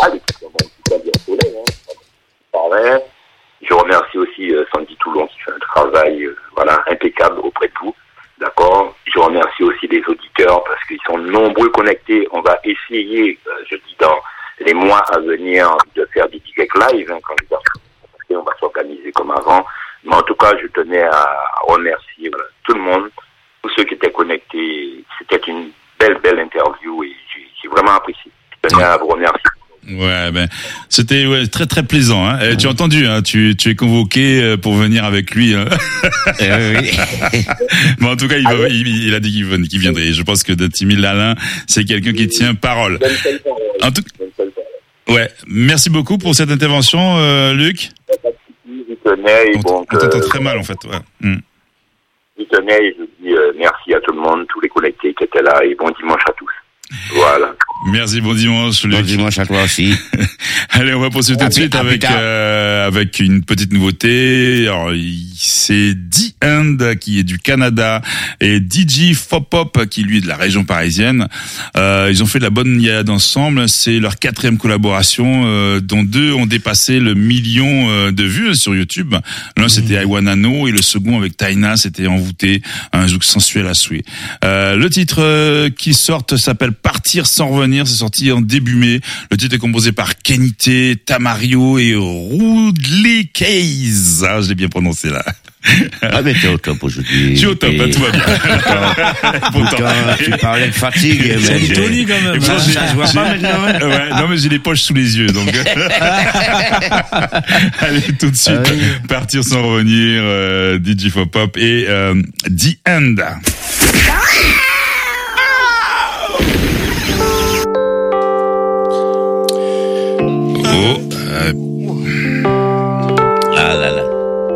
Alain. Je remercie aussi euh, Sandy Toulon qui fait un travail euh, voilà, impeccable auprès de vous. D'accord. Je remercie aussi les auditeurs parce qu'ils sont nombreux connectés. On va essayer, euh, je dis dans les mois à venir, de faire des directs live hein, quand on va s'organiser comme avant. Mais en tout cas, je tenais à remercier voilà, tout le monde, tous ceux qui étaient connectés. C'était une belle, belle interview et j'ai, j'ai vraiment apprécié. Je tenais à vous remercier. Ouais, ben c'était ouais, très très plaisant. Hein. Et tu as entendu, hein, tu tu es convoqué pour venir avec lui. Hein. Eh oui. Mais en tout cas, il, va, il, il a dit qu'il, qu'il viendrait. Je pense que Datimil Alain, c'est quelqu'un qui tient parole. En tout ouais, merci beaucoup pour cette intervention, euh, Luc. Je tenais, on, donc, on t'entend euh, très mal en fait. Ouais. Mm. Je tenais et je dis euh, merci à tout le monde, tous les connectés qui étaient là et bon dimanche à tous. Voilà. Merci, bon dimanche, Luc. Bon dimanche à toi aussi. Allez, on va poursuivre tout de suite avec euh, avec une petite nouveauté. Alors, c'est D-End qui est du Canada et D J Fopop qui lui est de la région parisienne. Euh, ils ont fait de la bonne yad ensemble. C'est leur quatrième collaboration, euh, dont deux ont dépassé le million euh, de vues sur YouTube. L'un c'était I Wanna Know et le second avec Taina c'était Envoûté, un zouk sensuel à souhait. Euh, le titre euh, qui sort s'appelle Partir sans revenir, c'est sorti en début mai. Le titre est composé par Kenité, Tamario et Rudley Case. Ah, je l'ai bien prononcé là. Ah mais t'es au top aujourd'hui. Je suis au top, et... hein, tout va bien. Pourtant, tu parlais de fatigue. C'est du Tony quand même. Ça, ça se voit pas maintenant. Hein. Ouais, non mais j'ai les poches sous les yeux donc. Allez tout de suite, ah oui. Partir sans revenir, euh, D J Fopop et euh, The End. Oh, euh... ah là là.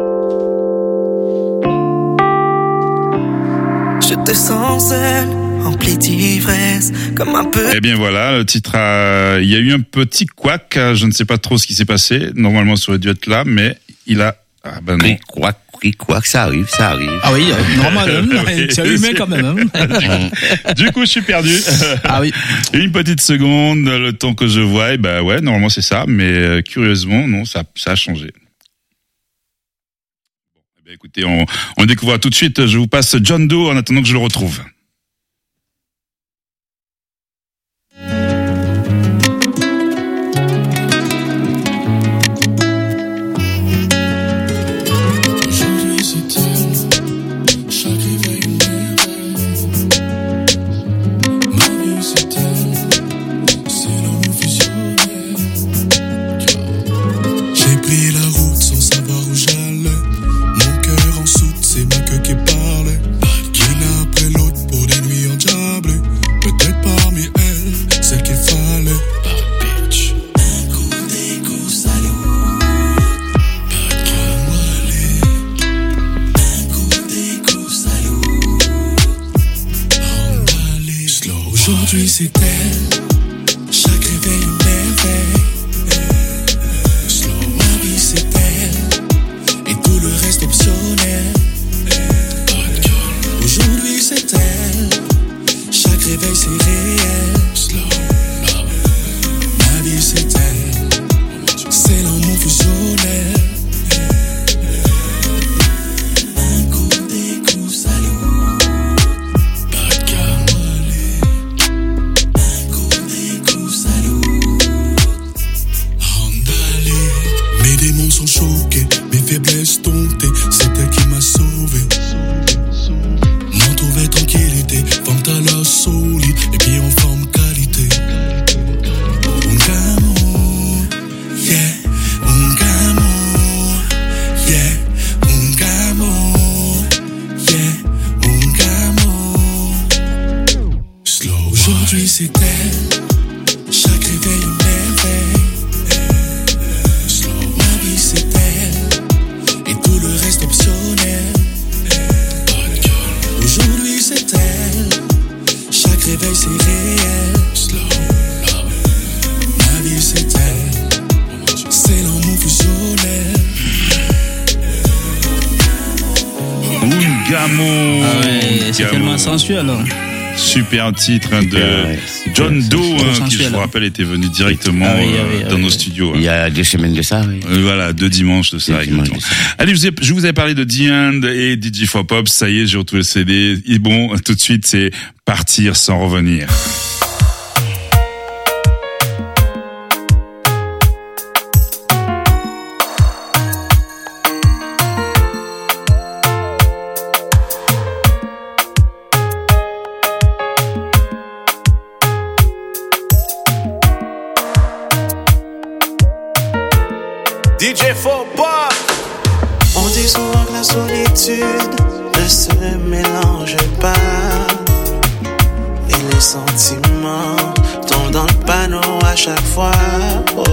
Je te sens seul, rempli d'ivresse, comme un peu. Eh bien voilà, le titre a... il y a eu un petit couac, je ne sais pas trop ce qui s'est passé. Normalement, ça aurait dû être là, mais il a... Ah ben non. Couac, couac, ça arrive, ça arrive. Ah oui, normal, oui, c'est allumé quand même. Hein. Du coup, je suis perdu. Ah oui. Une petite seconde, le temps que je vois, et ben ouais, normalement c'est ça, mais euh, curieusement, non, ça, ça a changé. Bon, eh bien, écoutez, on, on découvre tout de suite. Je vous passe John Doe en attendant que je le retrouve. C'est ma queue qui parle, l'une après l'autre pour Aujourd'hui c'est elle, chaque réveil une merveille. Slow, ma vie c'est elle, et tout le reste optionnel. Aujourd'hui c'est elle, chaque réveil c'est réel. Slow, ma vie c'est elle, c'est l'amour fusionnel. Un coup des coups salut. Pas de calme. Un coup des coups salut. Andale. Mes démons sont choqués, mes faiblesses domptées. C'est elle qui m'a sauvé. M'en trouvais tranquillité, forme à la solide, et puis en forme qualité. Un gamin, yeah, un gamin, yeah, un gamin, yeah, un gamin. Slow. Aujourd'hui c'est elle, chaque réveil une merveille. Slow. Ma vie c'est elle, et tout le reste optionnel. Aujourd'hui c'est elle, chaque réveil c'est réel. Slow. Ma vie c'est elle, c'est l'amour fusionnel. Un gamin. Ah ouais, c'est tellement sensuel alors. Super titre hein, de ouais, John Doe, hein, qui sensuel, je vous hein. rappelle était venu directement Ah oui, ah oui, euh, ah dans oui, nos oui. studios. hein. Il y a deux semaines de ça, oui. Euh, voilà, deux dimanches de ça. Deux dimanches exactement. de ça. Allez, je vous ai- je vous avais parlé de The End et D J Fop Pop. Ça y est, j'ai retrouvé le C D. Et bon, tout de suite, c'est Partir sans revenir. D J Faux Pop. On dit souvent que la solitude ne se mélange pas, et les sentiments tombent dans le panneau à chaque fois. Oh,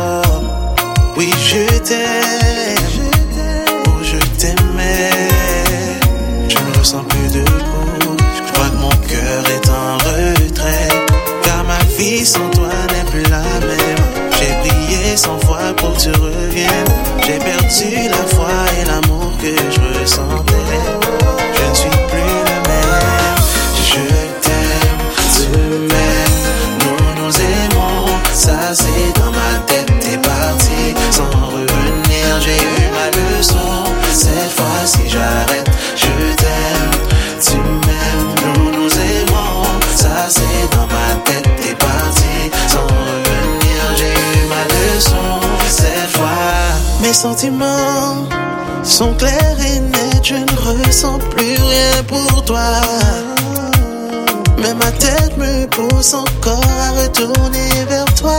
oui, je t'aime, oh, je t'aimais. Je ne ressens plus de goût, je crois que mon cœur est en retrait, car ma vie sans toi n'est plus la même. J'ai prié cent fois pour que tu reviennes. J'ai perdu la foi et l'amour que je ressentais. Je ne suis plus le même. Je t'aime, tu m'aimes, nous nous aimons. Ça c'est dans ma tête, t'es parti sans revenir. J'ai eu ma leçon. Cette fois-ci j'arrête. Je t'aime, tu m'aimes, nous nous aimons. Ça c'est dans ma tête, t'es parti sans revenir. J'ai eu ma leçon. Cette fois, mes sentiments sont clairs et nets. Je ne ressens plus rien pour toi, mais ma tête me pousse encore à retourner vers toi.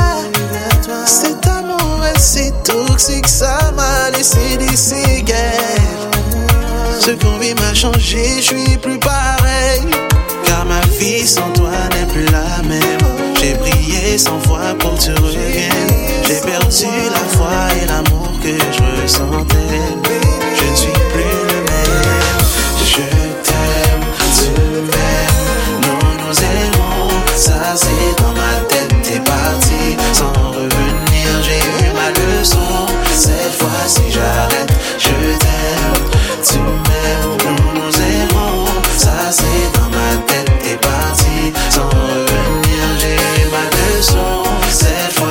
Cet amour est si toxique, ça m'a laissé des séquelles. Ce qu'on vit m'a changé, je suis plus pareil, car ma vie sans toi n'est plus la même. J'ai prié cent fois pour que tu reviennes. J'ai perdu la foi et l'amour que je ressentais. Je ne suis plus le même. Je t'aime, tu m'aimes, nous nous aimons. Ça c'est dans ma tête, t'es parti sans revenir. J'ai eu ma leçon. Cette fois-ci j'arrête. Je t'aime, tu m'aimes, nous nous aimons. Ça c'est dans ma tête, t'es parti sans revenir. J'ai eu ma leçon. Cette fois,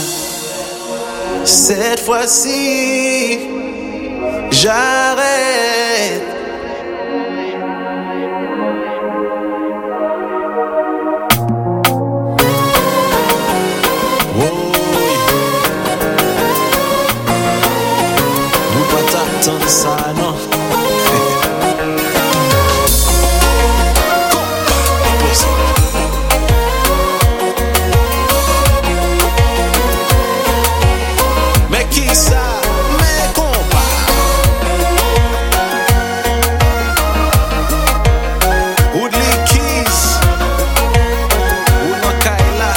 cette fois-ci, j'arrête. Oh, vous pas t'attendre ça, non? Mais qui ça? Mais compas. Woodley Keys, Woodman Kaila.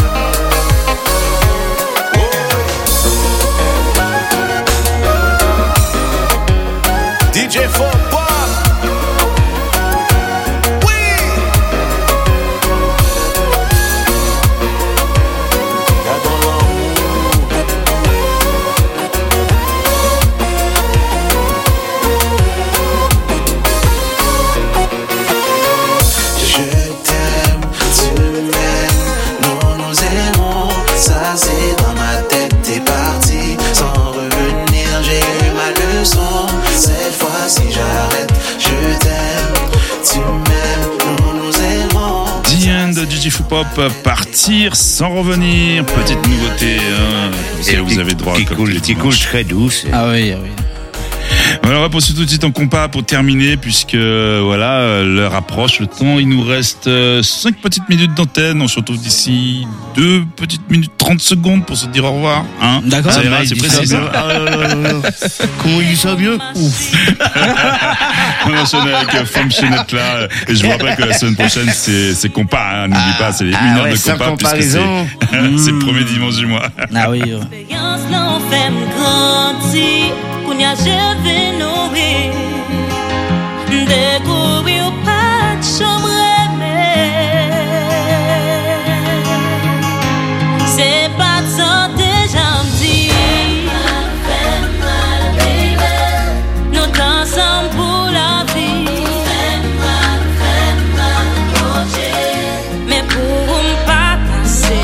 D J Faux Pop. Oui. du Fou-Pop, Partir sans revenir. Petite nouveauté, hein. Vous, savez, vous avez droit. Qui coule, qui coule très douce. Ah oui, ah oui. Voilà, on va poursuivre tout de suite en compas pour terminer, puisque voilà, l'heure approche, le temps. Il nous reste cinq petites minutes d'antenne. On se retrouve d'ici deux petites minutes trente secondes pour se dire au revoir. Hein. D'accord. Ça Ah, ira, c'est précis. Ça. Ah, là, là, là, là. Comment il dit ça mieux? Ouf. On enchaîne avec Femme Chenette là. Et je vous rappelle que la semaine prochaine, c'est, c'est compas. Hein. N'oublie pas, c'est les Ah, une heure ouais, de sans compas, puisque comparaison. c'est, c'est le premier dimanche du mois. Ah oui. Ouais. L'expérience l'en fait grandir, qu'on y a je nourrir, découvrir pas de chambre c'est pas de santé, j'en dis. Nous dansons pour la vie, mais pour ne pas passer.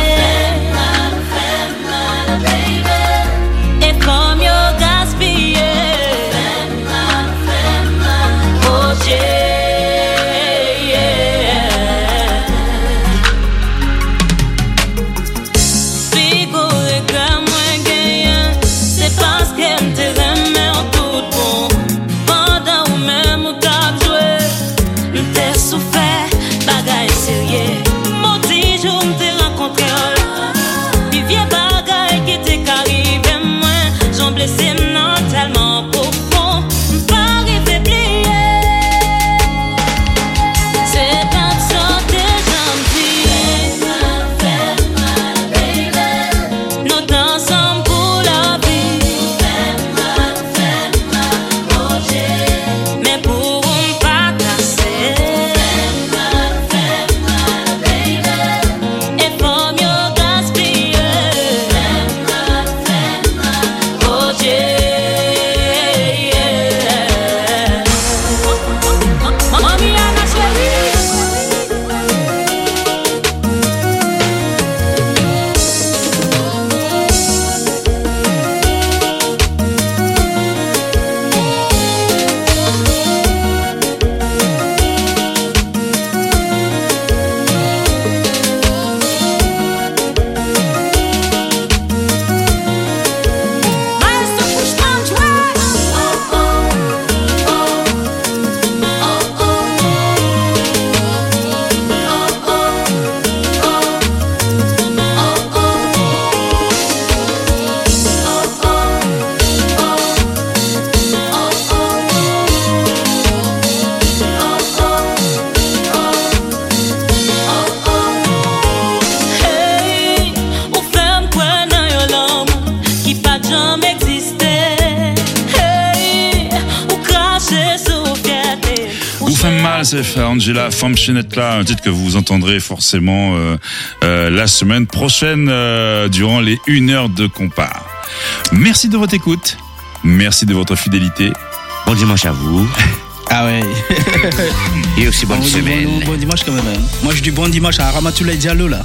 Et comme yo gaspillé, oh yeah. C'est Angela Femme Chenette là, un titre que vous entendrez forcément euh, euh, la semaine prochaine euh, durant les une heure de compas. Merci de votre écoute, merci de votre fidélité. Bon dimanche à vous. Ah ouais. Et aussi bonne bon, semaine. Bon, bon, bon dimanche quand même. Hein. Moi je dis bon dimanche à Ramatoulaye Diallo là.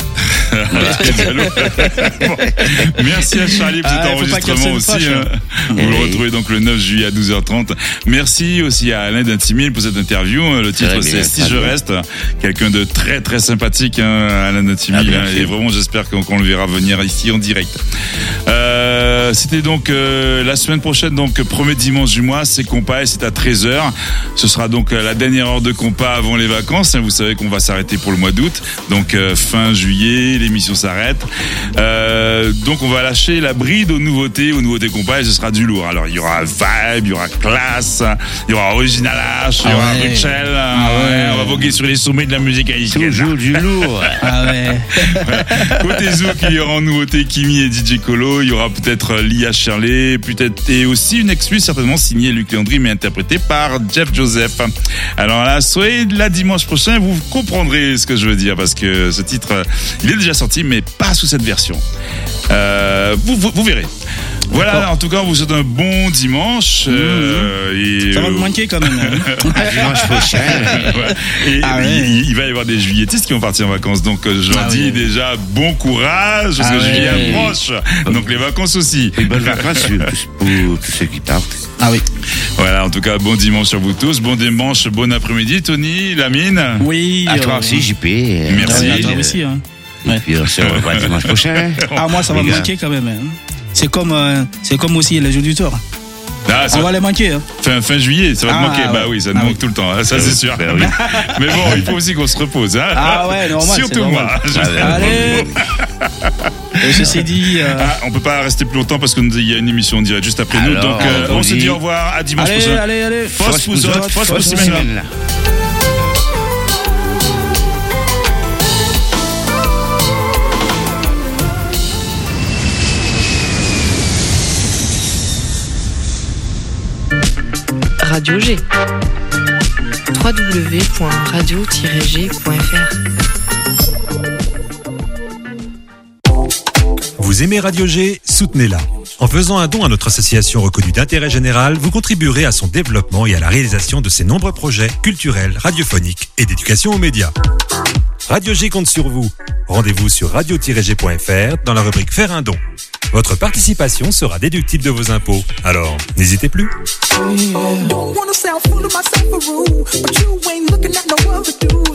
Bon. Merci à Charlie pour cet ah, enregistrement aussi. Fâche, hein. Vous hey. le retrouvez donc le neuf juillet à douze heures trente. Merci aussi à Alain Dantimil pour cette interview. Le titre c'est Si je reste. Quelqu'un de très très sympathique, hein, Alain Dantimil. Ah, hein, et vraiment j'espère qu'on, qu'on le verra venir ici en direct. Euh, c'était donc euh, la semaine prochaine, donc premier dimanche du mois, c'est compas et c'est à treize heures. Ce sera donc la dernière heure de compas avant les vacances. Vous savez qu'on va s'arrêter pour le mois d'août. Donc euh, fin juillet, l'émission s'arrête. Euh, donc on va lâcher la bride aux nouveautés, aux nouveautés compas et ce sera du lourd. Alors il y aura vibe, il y aura classe, il y aura original H, il y aura ouais. Rachel. Ah ouais. On va voguer sur les sommets de la musique haïtienne. Toujours du lourd. Ah ouais. Côté Zouk, il y aura en nouveauté Kimi et D J Colo. Il y aura peut-être Lia Shirley, peut-être et aussi une exclue certainement signée Luc Léandry mais interprétée par Jeff Joseph. Alors là, soyez là dimanche prochain, vous comprendrez ce que je veux dire parce que ce titre, il est déjà sorti, mais pas sous cette version. Euh, vous, vous, vous verrez. Voilà, d'accord. En tout cas, on vous souhaite un bon dimanche. Mmh. Euh, et ça va me manquer quand même. Hein. Dimanche prochain. Ouais. Et, ah ouais. il, il va y avoir des juilletistes qui vont partir en vacances. Donc, je leur ah dis oui. déjà bon courage parce ah que ouais. juillet approche. Donc, les vacances aussi. Et bonnes vacances pour tous ceux qui partent. Ah oui. Voilà, en tout cas, bon dimanche à vous tous, bon dimanche, bon après-midi, Tony, Lamine. Oui. À toi euh, aussi, J P. Merci. À toi aussi, hein. Et puis on se revoit dimanche prochain. Ah, moi, ça va Les me gars. manquer quand même. Hein. C'est comme, euh, c'est comme aussi les auditeurs. Ah, ça On va les manquer. Hein. Fin, fin juillet, ça va Ah, te manquer. ouais. Bah oui, ça nous Ah, manque oui. tout le temps, hein, ça c'est sûr. Ben oui. Mais bon, il faut aussi qu'on se repose. Hein. Ah ouais, normal. Surtout c'est moi. normal. Ah, Allez. Et ceci dit. euh, Ah, on peut pas rester plus longtemps parce qu'il y a une émission en direct juste après nous. Alors, Donc euh, on on se dit- dit au revoir, à dimanche Allez, prochain. allez, allez. Fausse pouzotte, fausse fausse semaine là. semaine là. Radio G. w w w point radio tiret g point f r. Vous aimez Radio G? Soutenez-la. En faisant un don à notre association reconnue d'intérêt général, vous contribuerez à son développement et à la réalisation de ses nombreux projets culturels, radiophoniques et d'éducation aux médias. Radio G compte sur vous. Rendez-vous sur radio tiret g point f r dans la rubrique Faire un don. Votre participation sera déductible de vos impôts. Alors, n'hésitez plus. Don't wanna sound full of myself a rule, but you ain't looking at no other dude.